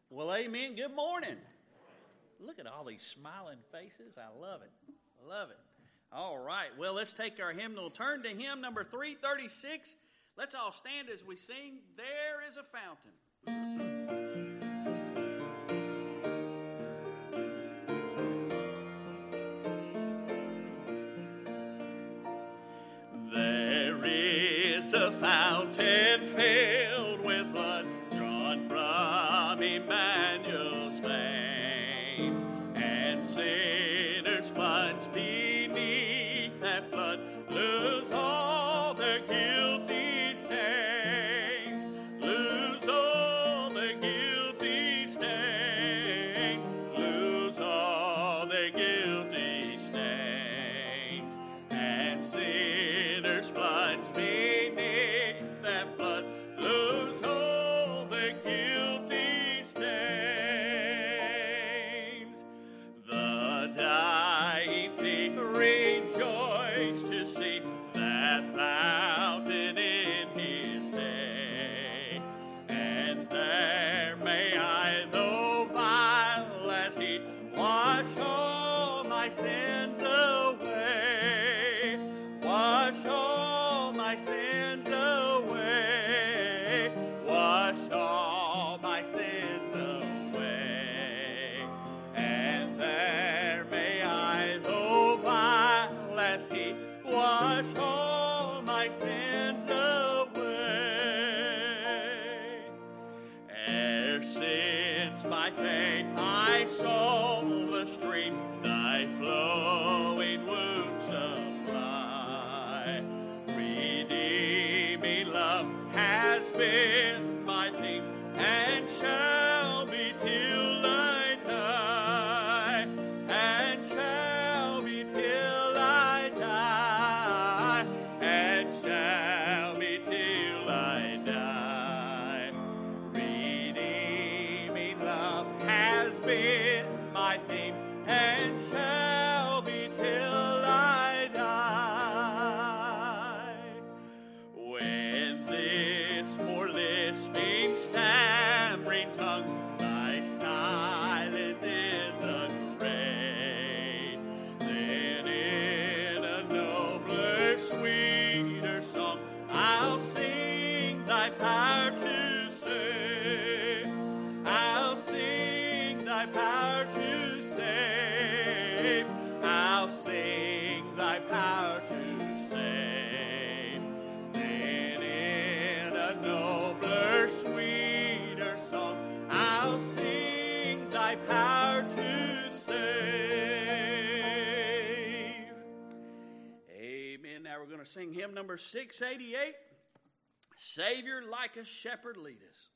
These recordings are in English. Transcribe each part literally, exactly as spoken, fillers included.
Well, amen. Good morning. Look at all these smiling faces. I love it. I love it. All right. Well, let's take our hymnal. Turn to hymn number three thirty-six. Let's all stand as we sing, There is a Fountain. There is a fountain filled with blood drawn from Emmanuel's veins, and sinners plunged beneath that flood lose all their guilty stains, lose all their guilty stains, lose all their guilty stains, and sinners plunged beneath that flood lose all their guilty stains. The dying thief rejoiced to see that fountain in his day, and there may I, though vile as he, wash all my sins away, wash all my sins away, wash all my sins away, and there may I, though vile as he, wash all my sins away. Ere since by faith I saw the stream thy flowing wounds supply, redeeming love has been my theme and shall be till I die, and shall be till I die, and shall be till I die. Redeeming love has been my theme and shall be till I die. When this poor lisping, stammering tongue lies silent in the grave, then in a nobler, sweeter song I'll sing thy power to save, I'll sing thy power to save, I'll sing thy power to save. Then in a nobler, sweeter song I'll sing thy power to save. Amen. Now we're going to sing hymn number six eighty-eight, Savior like a shepherd lead us.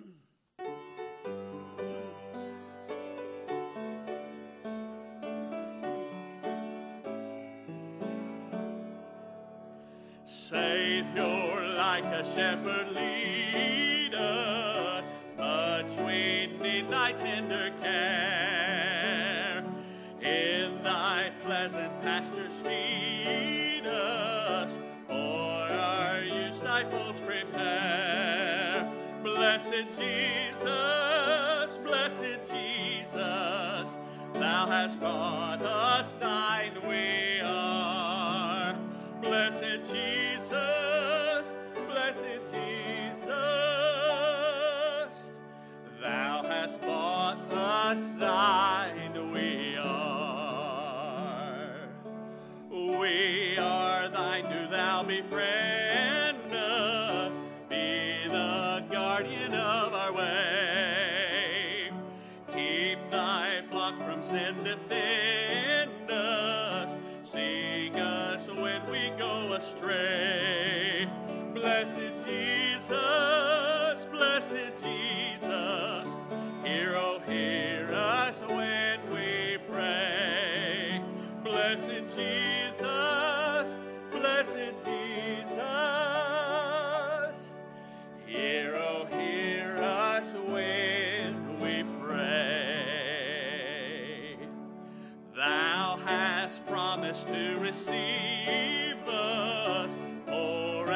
Savior like a shepherd lead us, much we need thy tender care. In thy pleasant pastures feed us, for our use thy folds prepare. Blessed Jesus, blessed Jesus, thou hast brought us thine we are. Blessed Jesus, blessed Jesus, thou hast bought us thine we are. We are thine, do thou befriend us, be the guardian of our way. Keep thy flock from sin, defend us, sing us when we go astray. Blessed Jesus, blessed Jesus, hear, oh, hear us when we pray. Blessed Jesus, blessed Jesus, hear, oh, hear us when we pray. Thou hast promised to receive us, pour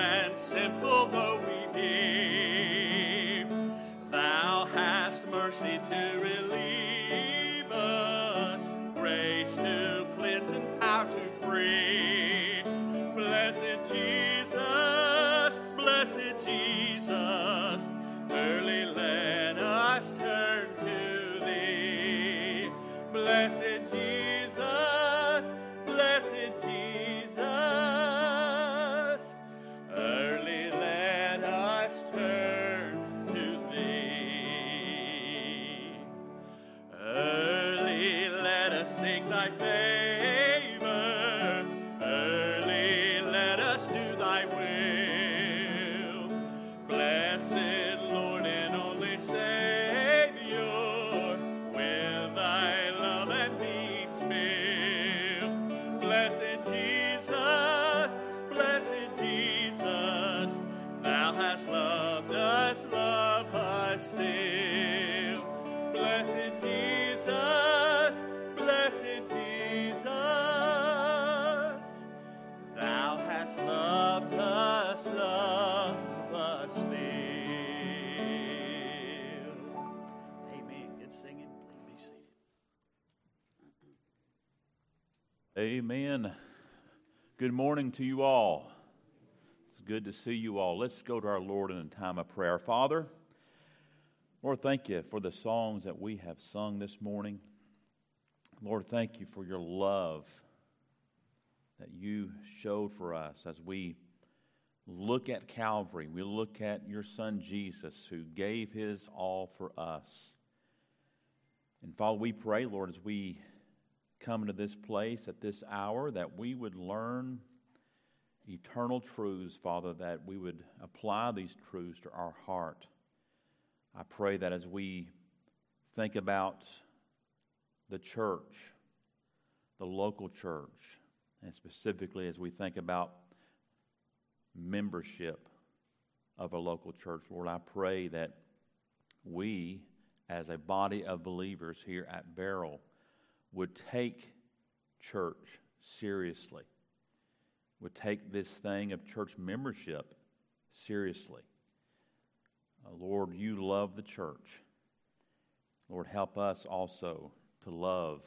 Amen. Good morning to you all. It's good to see you all. Let's go to our Lord in a time of prayer. Father, Lord, thank you for the songs that we have sung this morning. Lord, thank you for your love that you showed for us as we look at Calvary. We look at your Son Jesus, who gave his all for us. And Father, we pray, Lord, as we come into this place at this hour, that we would learn eternal truths, Father, that we would apply these truths to our heart. I pray that as we think about the church, the local church, and specifically as we think about membership of a local church, Lord, I pray that we, as a body of believers here at Beryl, would take church seriously, would take this thing of church membership seriously. Uh, Lord, you love the church. Lord, help us also to love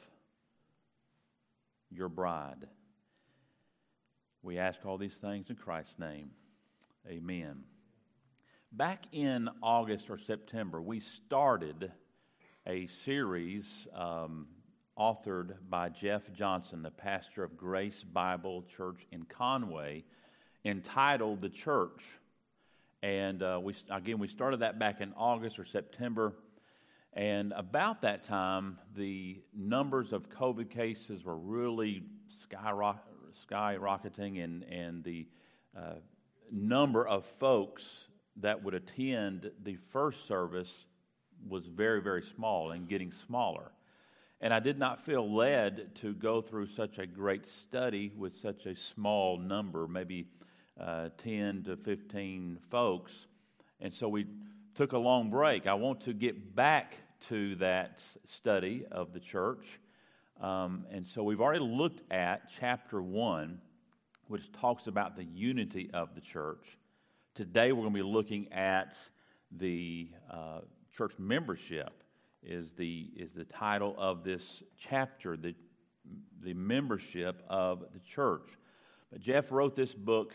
your bride. We ask all these things in Christ's name. Amen. Back in August or September, we started a series um, authored by Jeff Johnson, the pastor of Grace Bible Church in Conway, entitled The Church. And uh, we again, we started that back in August or September. And about that time, the numbers of COVID cases were really skyrock- skyrocketing, and, and the uh, number of folks that would attend the first service was very, very small and getting smaller. And I did not feel led to go through such a great study with such a small number, maybe uh, ten to fifteen folks. And so we took a long break. I want to get back to that study of the church. Um, and so we've already looked at chapter one, which talks about the unity of the church. Today we're going to be looking at the uh, church membership. Is the is the title of this chapter, the the membership of the church. But Jeff wrote this book,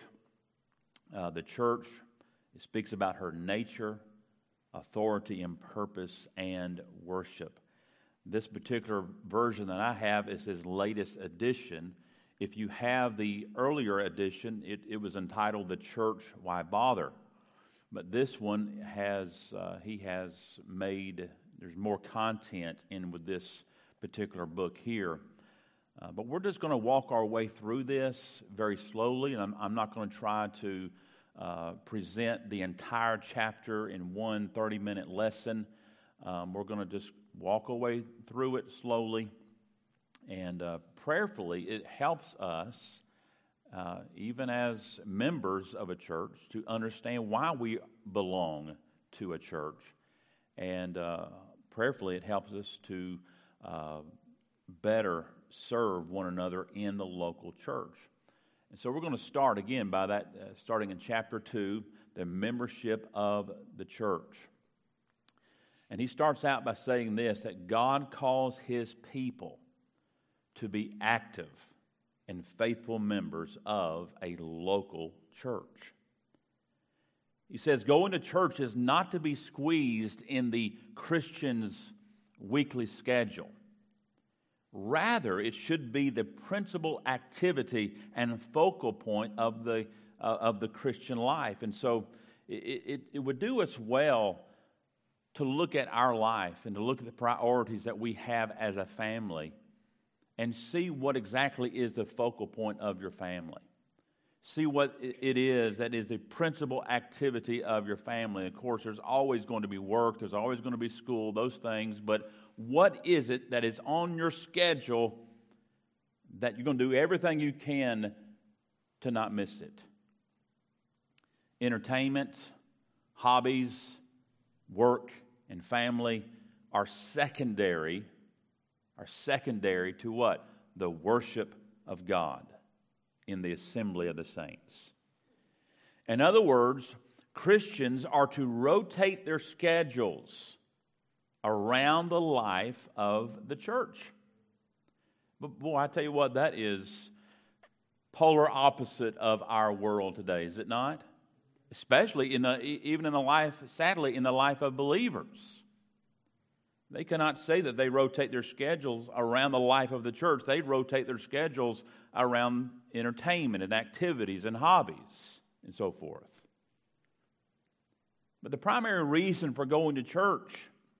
uh, The Church. It speaks about her nature, authority, and purpose, and worship. This particular version that I have is his latest edition. If you have the earlier edition, it, it was entitled The Church, Why Bother? But this one has uh, he has made. There's more content in with this particular book here. Uh, but we're just going to walk our way through this very slowly, and I'm, I'm not going to try to uh, present the entire chapter in one thirty-minute lesson. Um, we're going to just walk our way through it slowly, and uh, prayerfully, it helps us, uh, even as members of a church, to understand why we belong to a church. And uh, prayerfully, it helps us to uh, better serve one another in the local church. And so we're going to start again by that, uh, starting in chapter two, the membership of the church. And he starts out by saying this, that God calls his people to be active and faithful members of a local church. He says, going to church is not to be squeezed in the Christian's weekly schedule. Rather, it should be the principal activity and focal point of the uh, of the Christian life. And so it, it, it would do us well to look at our life and to look at the priorities that we have as a family and see what exactly is the focal point of your family. See what it is that is the principal activity of your family. Of course, there's always going to be work, there's always going to be school, those things, but what is it that is on your schedule that you're going to do everything you can to not miss it? Entertainment, hobbies, work, and family are secondary, are secondary to what? The worship of God in the assembly of the saints. In other words, Christians are to rotate their schedules around the life of the church. But boy, I tell you what, that is polar opposite of our world today, is it not? Especially in the even in the life, sadly, in the life of believers. They cannot say that they rotate their schedules around the life of the church. They rotate their schedules around entertainment and activities and hobbies and so forth. But the primary reason for going to church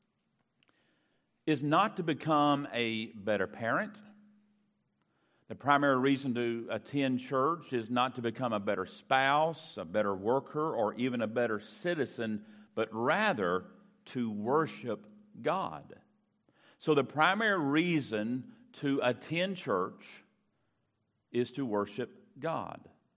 is not to become a better parent. The primary reason to attend church is not to become a better spouse, a better worker, or even a better citizen, but rather to worship God. So the primary reason to attend church is to worship God.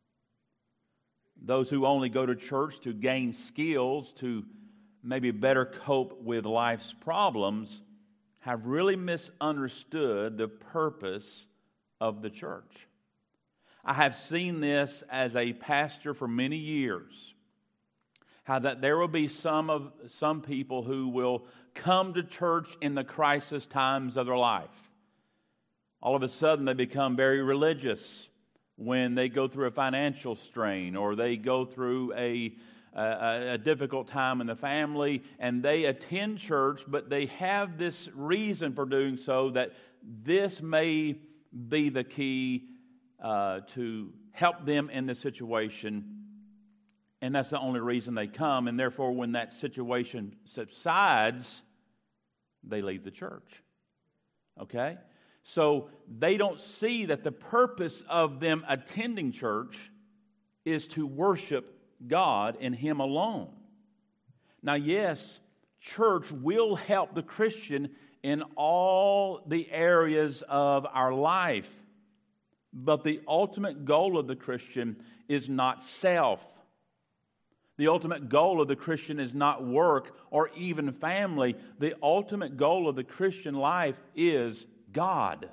Those who only go to church to gain skills, to maybe better cope with life's problems, have really misunderstood the purpose of the church. I have seen this as a pastor for many years, how that there will be some of some people who will come to church in the crisis times of their life. All of a sudden they become very religious when they go through a financial strain or they go through a, a, a difficult time in the family, and they attend church, but they have this reason for doing so that this may be the key uh, to help them in this situation. And that's the only reason they come. And therefore, when that situation subsides, they leave the church. Okay? So they don't see that the purpose of them attending church is to worship God and Him alone. Now, yes, church will help the Christian in all the areas of our life. But the ultimate goal of the Christian is not self. The ultimate goal of the Christian is not work or even family. The ultimate goal of the Christian life is God.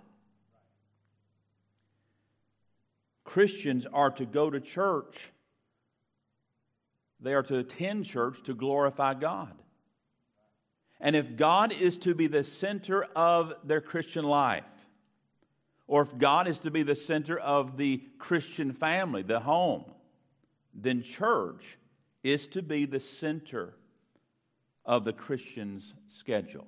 Christians are to go to church. They are to attend church to glorify God. And if God is to be the center of their Christian life, or if God is to be the center of the Christian family, the home, then church is to be the center of the Christian's schedule.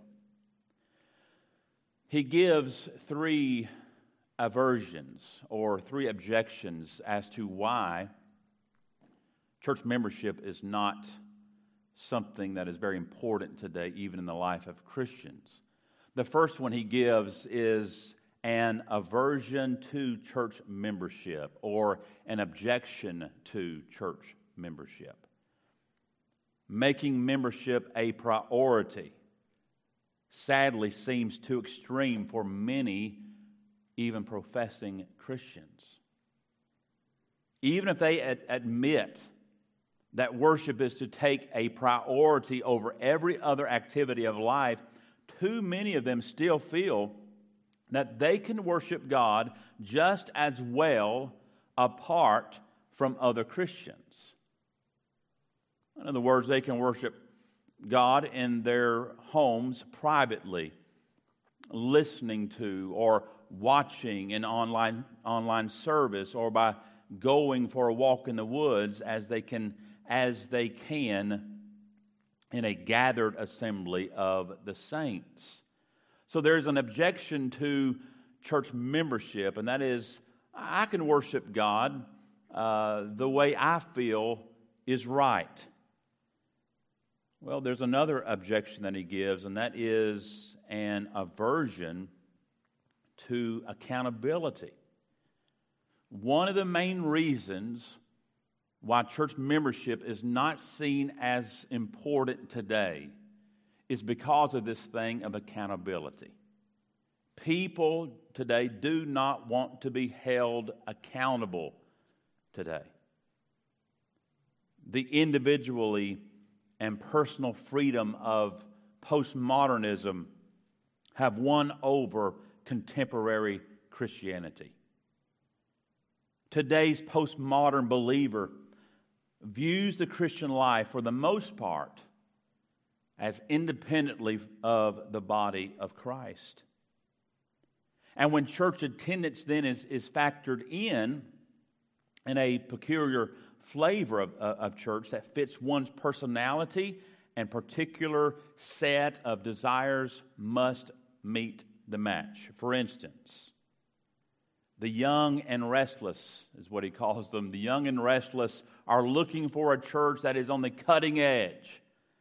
He gives three aversions or three objections as to why church membership is not something that is very important today, even in the life of Christians. The first one he gives is an aversion to church membership or an objection to church membership. Making membership a priority sadly seems too extreme for many, even professing Christians. Even if they ad- admit that worship is to take a priority over every other activity of life, too many of them still feel that they can worship God just as well apart from other Christians. In other words, they can worship God in their homes privately, listening to or watching an online online service, or by going for a walk in the woods as they can as they can in a gathered assembly of the saints. So there's an objection to church membership, and that is, I can worship God uh, the way I feel is right. Well, there's another objection that he gives, and that is an aversion to accountability. One of the main reasons why church membership is not seen as important today is because of this thing of accountability. People today do not want to be held accountable today. The individually and personal freedom of postmodernism have won over contemporary Christianity. Today's postmodern believer views the Christian life, for the most part, as independently of the body of Christ. And when church attendance then is, is factored in, in a peculiar flavor of, of church that fits one's personality and particular set of desires, must meet the match. For instance, the young and restless is what he calls them. The young and restless are looking for a church that is on the cutting edge.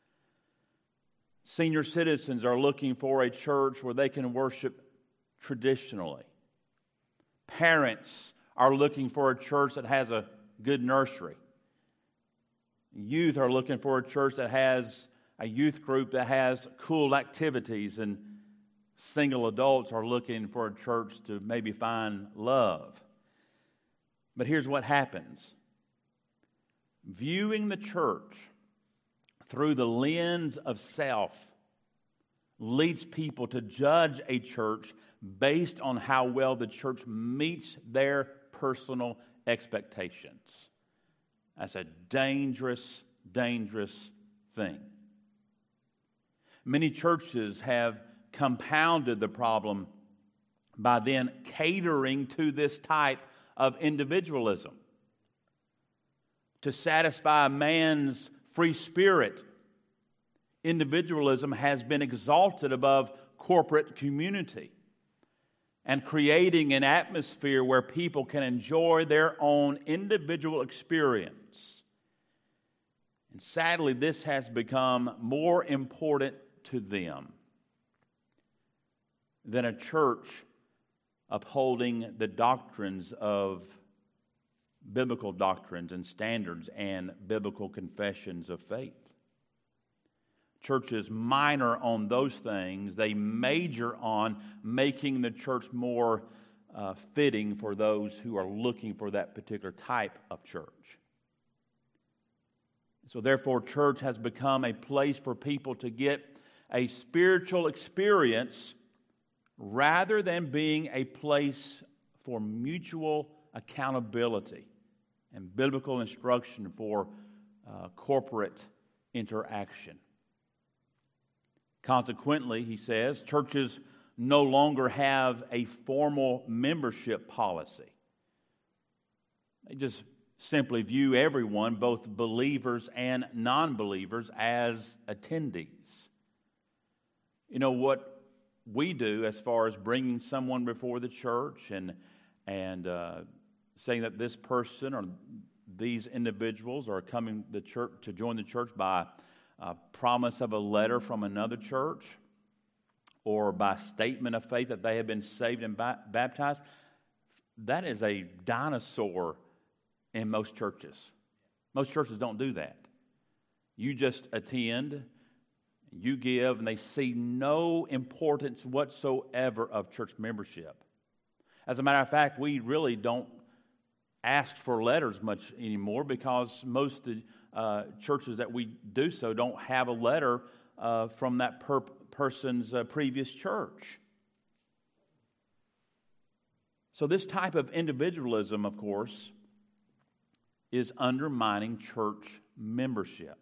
Senior citizens are looking for a church where they can worship traditionally. Parents are looking for a church that has a good nursery. Youth are looking for a church that has a youth group that has cool activities, and single adults are looking for a church to maybe find love. But here's what happens. Viewing the church through the lens of self leads people to judge a church based on how well the church meets their personal expectations. That's a dangerous, dangerous thing. Many churches have compounded the problem by then catering to this type of individualism. To satisfy man's free spirit, individualism has been exalted above corporate community and creating an atmosphere where people can enjoy their own individual experience. And sadly, this has become more important to them than a church upholding the doctrines of biblical doctrines and standards and biblical confessions of faith. Churches minor on those things. They major on making the church more uh, fitting for those who are looking for that particular type of church. So therefore, church has become a place for people to get a spiritual experience rather than being a place for mutual accountability and biblical instruction for uh, corporate interaction. Consequently, he says, churches no longer have a formal membership policy. They just simply view everyone, both believers and non-believers, as attendees. You know, what we do as far as bringing someone before the church and, and uh, saying that this person or these individuals are coming the church to join the church by a promise of a letter from another church or by statement of faith that they have been saved and ba- baptized, that is a dinosaur in most churches. Most churches don't do that. You just attend, you give, and they see no importance whatsoever of church membership. As a matter of fact, we really don't ask for letters much anymore because most of the uh, churches that we do so don't have a letter uh, from that per- person's uh, previous church. So this type of individualism, of course, is undermining church membership.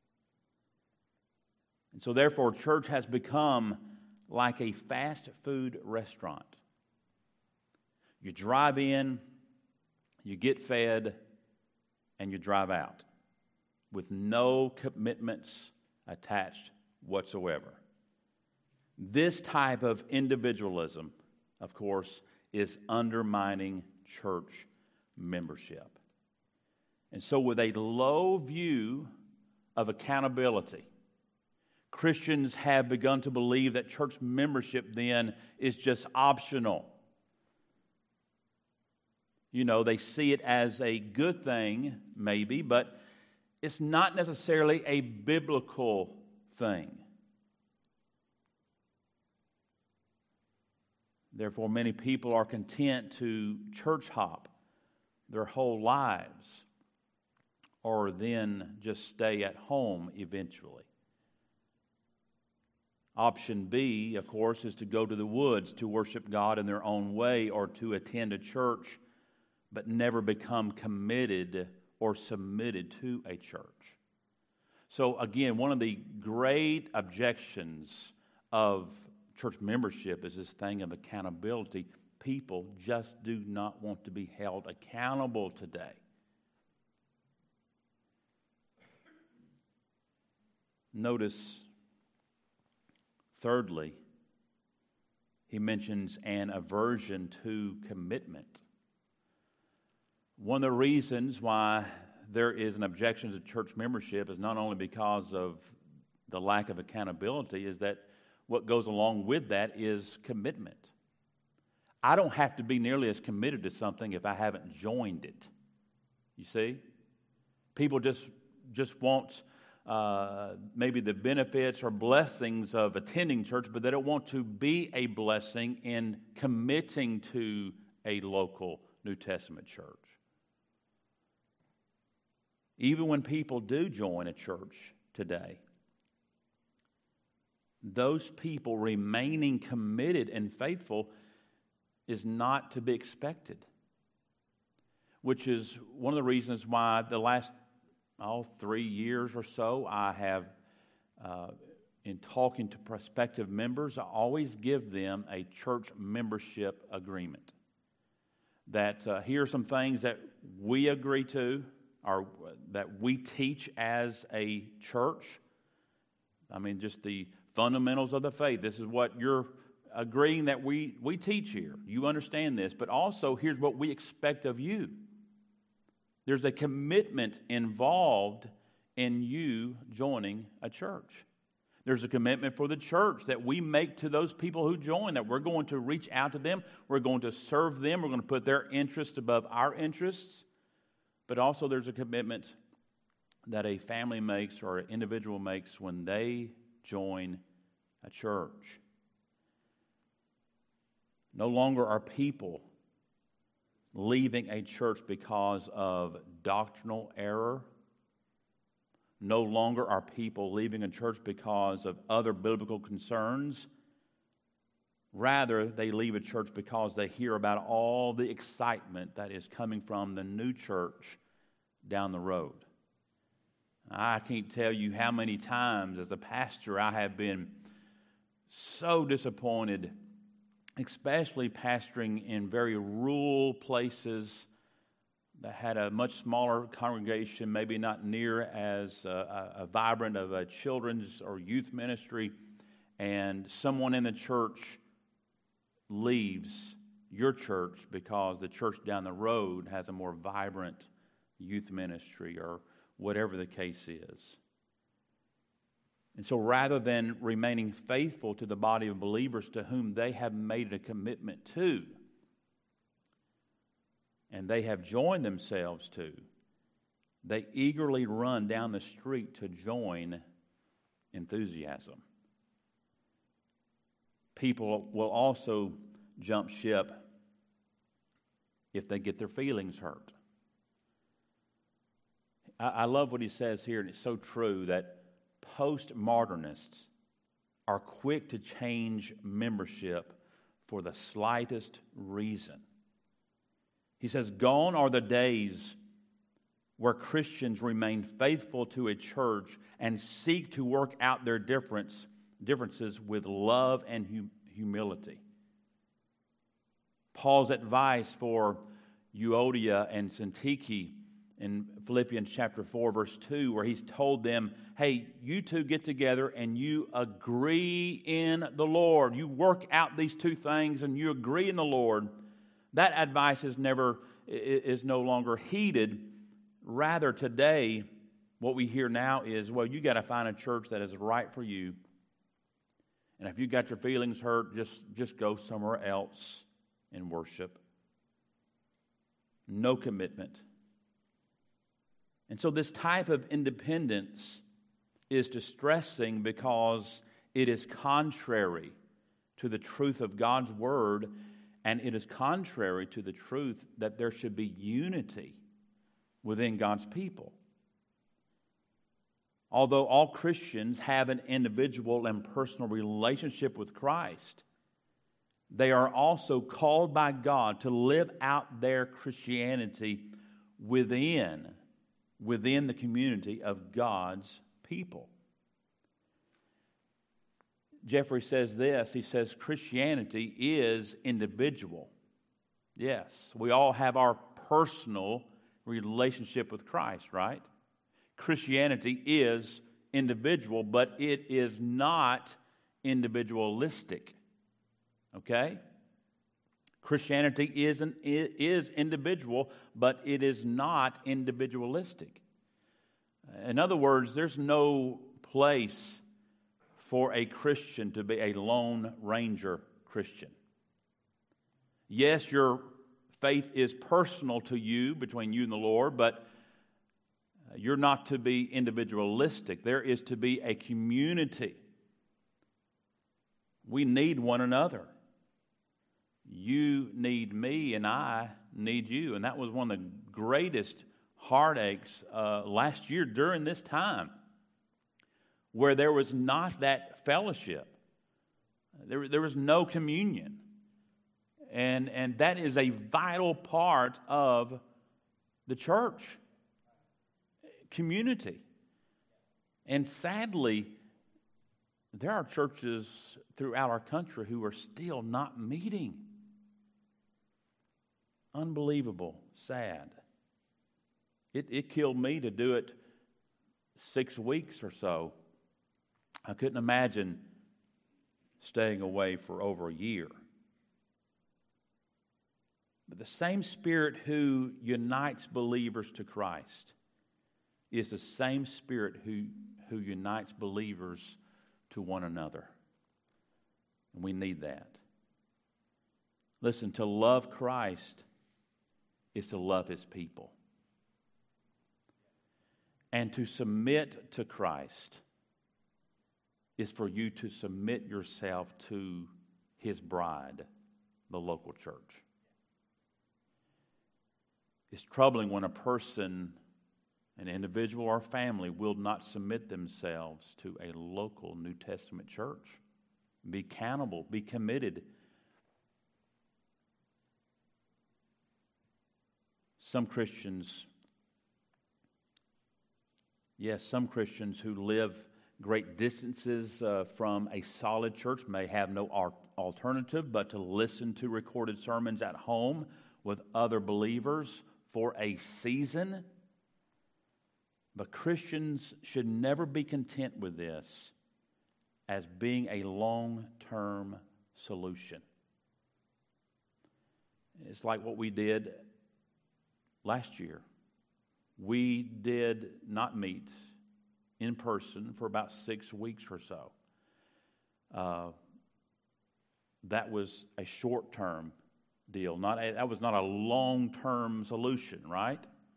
And so therefore, church has become like a fast food restaurant. You drive in, you get fed, and you drive out with no commitments attached whatsoever. This type of individualism, of course, is undermining church membership. And so with a low view of accountability, Christians have begun to believe that church membership then is just optional. You know, they see it as a good thing, maybe, but it's not necessarily a biblical thing. Therefore, many people are content to church hop their whole lives or then just stay at home eventually. Option B, of course, is to go to the woods to worship God in their own way or to attend a church but never become committed or submitted to a church. So again, one of the great objections of church membership is this thing of accountability. People just do not want to be held accountable today. Notice, thirdly, he mentions an aversion to commitment. One of the reasons why there is an objection to church membership is not only because of the lack of accountability, is that what goes along with that is commitment. I don't have to be nearly as committed to something if I haven't joined it. You see? People just, just want uh, maybe the benefits or blessings of attending church, but they don't want to be a blessing in committing to a local New Testament church. Even when people do join a church today, those people remaining committed and faithful is not to be expected, which is one of the reasons why the last oh, three years or so I have, uh, in talking to prospective members, I always give them a church membership agreement. That uh, here are some things that we agree to, or that we teach as a church. I mean, just the fundamentals of the faith. This is what you're agreeing that we, we teach here. You understand this, but also here's what we expect of you. There's a commitment involved in you joining a church. There's a commitment for the church that we make to those people who join, that we're going to reach out to them, we're going to serve them, we're going to put their interests above our interests. But also there's a commitment that a family makes or an individual makes when they join a church. No longer are people leaving a church because of doctrinal error. No longer are people leaving a church because of other biblical concerns. Rather, they leave a church because they hear about all the excitement that is coming from the new church down the road. I can't tell you how many times as a pastor I have been so disappointed, especially pastoring in very rural places that had a much smaller congregation, maybe not near as a, a vibrant of a children's or youth ministry, and someone in the church leaves your church because the church down the road has a more vibrant youth ministry or whatever the case is. And so rather than remaining faithful to the body of believers to whom they have made a commitment to, and they have joined themselves to, they eagerly run down the street to join enthusiasm. People will also jump ship if they get their feelings hurt. I, I love what he says here, and it's so true, that postmodernists are quick to change membership for the slightest reason. He says, gone are the days where Christians remain faithful to a church and seek to work out their difference, differences with love and hum- humility. Paul's advice for Euodia and Syntyche in Philippians chapter four, verse two, where he's told them, hey, you two get together and you agree in the Lord. You work out these two things and you agree in the Lord. That advice is never is no longer heeded. Rather, today, what we hear now is, well, you got to find a church that is right for you. And if you got your feelings hurt, just, just go somewhere else and worship. No commitment. And so this type of independence is distressing because it is contrary to the truth of God's Word, and it is contrary to the truth that there should be unity within God's people. Although all Christians have an individual and personal relationship with Christ, they are also called by God to live out their Christianity within, within the community of God's people. Jeffrey says this. He says, Christianity is individual. Yes, we all have our personal relationship with Christ, right? Christianity is individual, but it is not individualistic. Okay? Christianity is, an, is individual, but it is not individualistic. In other words, there's no place for a Christian to be a Lone Ranger Christian. Yes, your faith is personal to you, between you and the Lord, but you're not to be individualistic. There is to be a community. We need one another. You need me, and I need you. And that was one of the greatest heartaches uh, last year during this time, where there was not that fellowship. There, there was no communion. And, and that is a vital part of the church. Community. And sadly, there are churches throughout our country who are still not meeting. Unbelievable, sad. It, it killed me to do it six weeks or so. I couldn't imagine staying away for over a year. But the same Spirit who unites believers to Christ is the same Spirit who, who unites believers to one another. And we need that. Listen, to love Christ is to love His people. And to submit to Christ is for you to submit yourself to His bride, the local church. It's troubling when a person, an individual or family, will not submit themselves to a local New Testament church. Be accountable, be committed. Some Christians, yes, some Christians who live great distances uh, from a solid church may have no alternative but to listen to recorded sermons at home with other believers for a season. But Christians should never be content with this as being a long-term solution. It's like what we did last year. We did not meet in person for about six weeks or so. Uh, that was a short-term deal. Not a, that was not a long-term solution, right?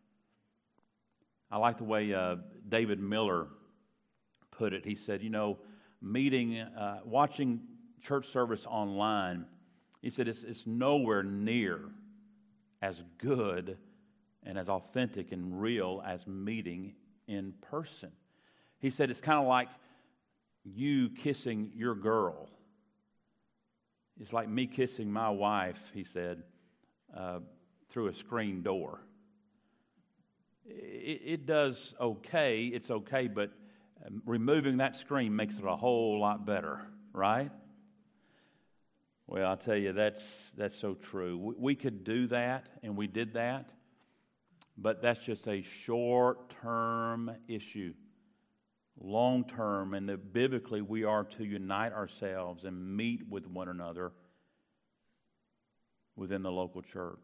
I like the way uh, David Miller put it. He said, you know, meeting, uh, watching church service online, he said it's, it's nowhere near as good and as authentic and real as meeting in person. He said it's kind of like you kissing your girl. It's like me kissing my wife, he said, uh, through a screen door. It, it does okay, it's okay, but removing that screen makes it a whole lot better, right? Well, I'll tell you, that's that's so true. We, we could do that, and we did that, but that's just a short-term issue. Long-term, and that biblically we are to unite ourselves and meet with one another within the local church.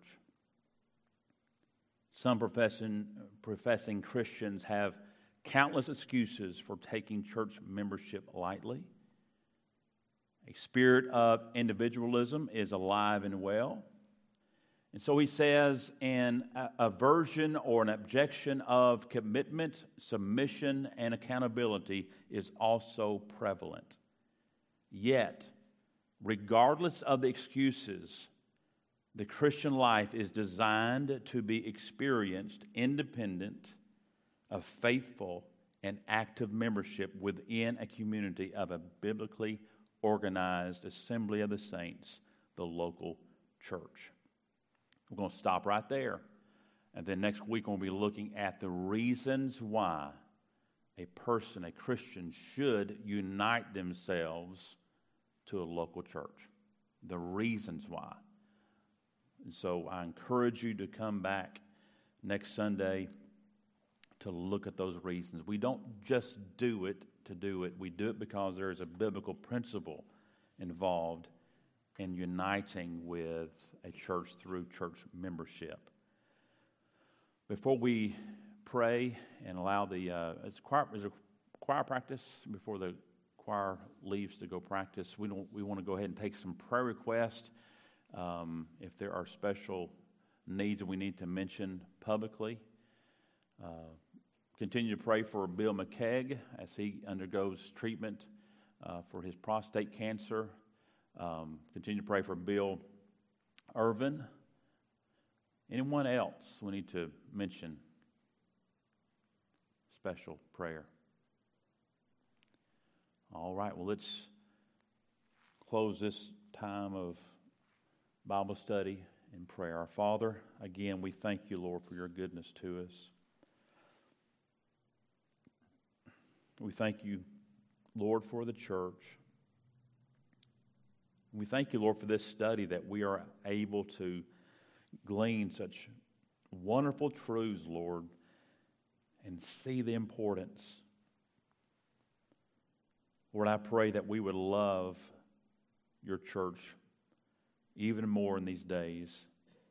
Some professing, professing Christians have countless excuses for taking church membership lightly. A spirit of individualism is alive and well. And so he says an aversion or an objection of commitment, submission, and accountability is also prevalent. Yet, regardless of the excuses, the Christian life is designed to be experienced independent of faithful and active membership within a community of a biblically organized assembly of the saints, the local church. We're going to stop right there. And then next week we'll be looking at the reasons why a person, a Christian, should unite themselves to a local church, the reasons why. And so I encourage you to come back next Sunday to look at those reasons. We don't just do it to do it. We do it because there is a biblical principle involved in uniting with a church through church membership. Before we pray and allow the, uh, it's choir, is a choir practice before the choir leaves to go practice. We don't, we want to go ahead and take some prayer requests. Um, if there are special needs that we need to mention publicly, uh, continue to pray for Bill McKegg as he undergoes treatment uh, for his prostate cancer. Um, continue to pray for Bill Irvin. Anyone else we need to mention special prayer? All right, well, let's close this time of Bible study in prayer. Our Father, again, we thank you, Lord, for your goodness to us. We thank you, Lord, for the church. We thank you, Lord, for this study that we are able to glean such wonderful truths, Lord, and see the importance. Lord, I pray that we would love your church even more in these days.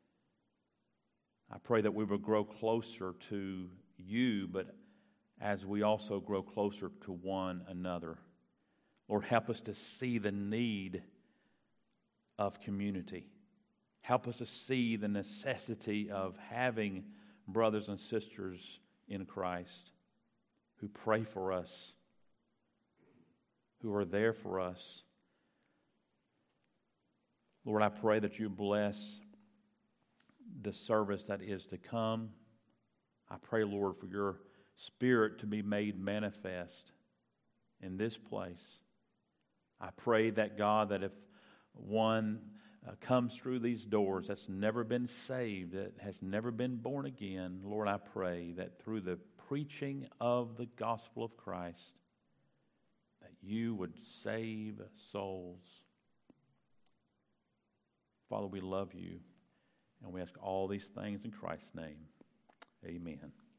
I pray that we will grow closer to you, but as we also grow closer to one another. Lord, help us to see the need of community. Help us to see the necessity of having brothers and sisters in Christ who pray for us, who are there for us. Lord, I pray that you bless the service that is to come. I pray, Lord, for your Spirit to be made manifest in this place. I pray that, God, that if one uh, comes through these doors that's never been saved, that has never been born again, Lord, I pray that through the preaching of the gospel of Christ, that you would save souls. Father, we love you, and we ask all these things in Christ's name. Amen.